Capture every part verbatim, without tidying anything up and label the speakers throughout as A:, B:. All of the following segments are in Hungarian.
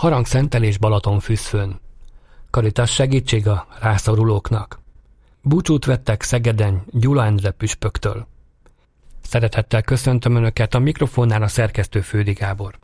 A: Harangszentelés Balatonfüszfön. Karitas segítség a rászorulóknak. Búcsút vettek Szegeden Gyula Endre püspöktől. Szeretettel köszöntöm Önöket, a mikrofonnál a szerkesztő Fődi Gábor.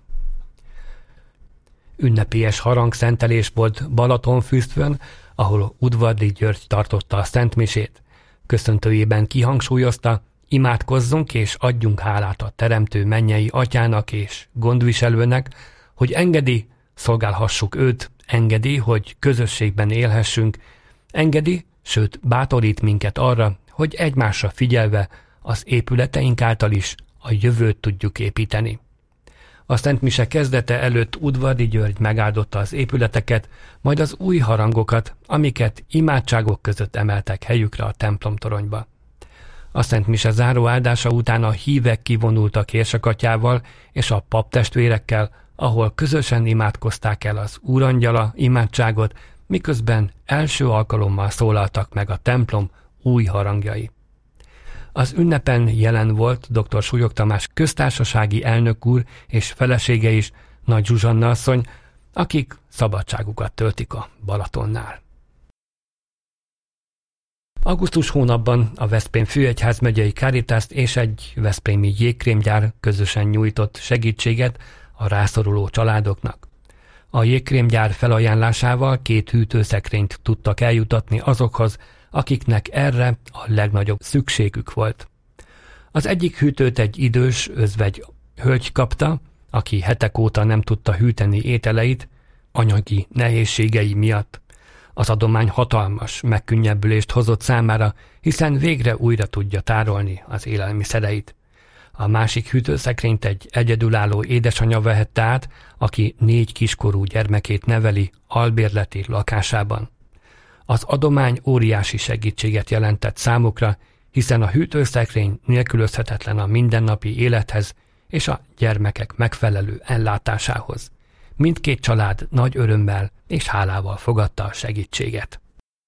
A: Ünnepélyes harangszentelés volt Balatonfüszfön, ahol Udvardi György tartotta a szentmisét. Köszöntőjében kihangsúlyozta, imádkozzunk és adjunk hálát a teremtő mennyei atyának és gondviselőnek, hogy engedi, szolgálhassuk őt, engedi, hogy közösségben élhessünk, engedi, sőt bátorít minket arra, hogy egymásra figyelve az épületeink által is a jövőt tudjuk építeni. A szentmise kezdete előtt Udvardi György megáldotta az épületeket, majd az új harangokat, amiket imádságok között emeltek helyükre a templomtoronyba. A szentmise záró áldása után a hívek kivonultak érsekatyával és a paptestvérekkel, ahol közösen imádkozták el az Úrangyala imádságot, miközben első alkalommal szólaltak meg a templom új harangjai. Az ünnepen jelen volt dr. Súlyog Tamás köztársasági elnök úr és felesége is, Nagy Zsuzsanna asszony, akik szabadságukat töltik a Balatonnál. Augusztus hónapban a Veszprém főegyházmegyei Caritaszt és egy veszprémi jégkrémgyár közösen nyújtott segítséget a rászoruló családoknak. A jégkrémgyár felajánlásával két hűtőszekrényt tudtak eljutatni azokhoz, akiknek erre a legnagyobb szükségük volt. Az egyik hűtőt egy idős özvegy hölgy kapta, aki hetek óta nem tudta hűteni ételeit anyagi nehézségei miatt. Az adomány hatalmas megkönnyebbülést hozott számára, hiszen végre újra tudja tárolni az élelmiszereit. A másik hűtőszekrényt egy egyedülálló édesanyja vehette át, aki négy kiskorú gyermekét neveli albérleti lakásában. Az adomány óriási segítséget jelentett számukra, hiszen a hűtőszekrény nélkülözhetetlen a mindennapi élethez és a gyermekek megfelelő ellátásához. Mindkét család nagy örömmel és hálával fogadta a segítséget.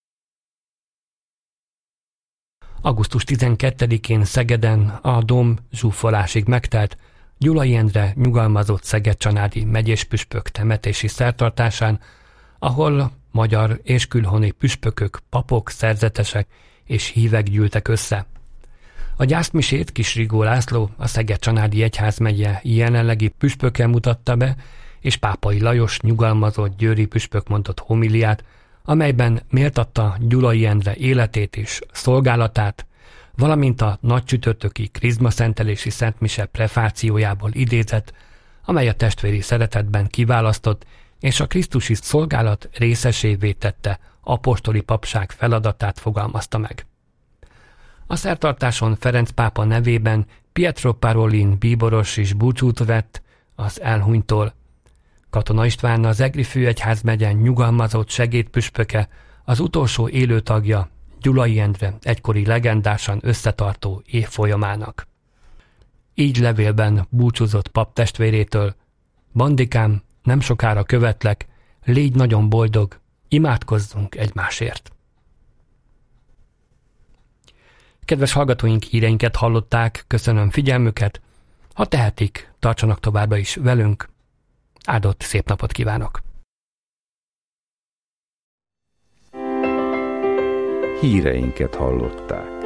A: augusztus tizenkettedikén Szegeden a dóm zsúfolásig megtelt Gyulai Endre nyugalmazott szeged-csanádi megyéspüspök temetési szertartásán, ahol magyar és külhoni püspökök, papok, szerzetesek és hívek gyűltek össze. A gyászmisét Kis Rigó László, a Szeged-csanádi egyházmegye jelenlegi püspöke mutatta be, és Pápai Lajos nyugalmazott győri püspök mondott homiliát, amelyben méltatta Gyulai Endre életét és szolgálatát, valamint a nagycsütörtöki krizmaszentelési szentmise prefációjából idézett, amely a testvéri szeretetben kiválasztott és a krisztusi szolgálat részesévé tette apostoli papság feladatát fogalmazta meg. A szertartáson Ferenc pápa nevében Pietro Parolin bíboros is búcsút vett az elhunytól. Katona István, az Egri főegyházmegye nyugalmazott segédpüspöke, az utolsó élő tagja Gyulai Endre egykori legendásan összetartó évfolyamának. Így levélben búcsúzott paptestvérétől: Bandikám, nem sokára követlek, légy nagyon boldog, imádkozzunk egymásért. Kedves hallgatóink, híreinket hallották, köszönöm figyelmüket, ha tehetik, tartsanak továbbra is velünk, áldott szép napot kívánok!
B: Híreinket hallották.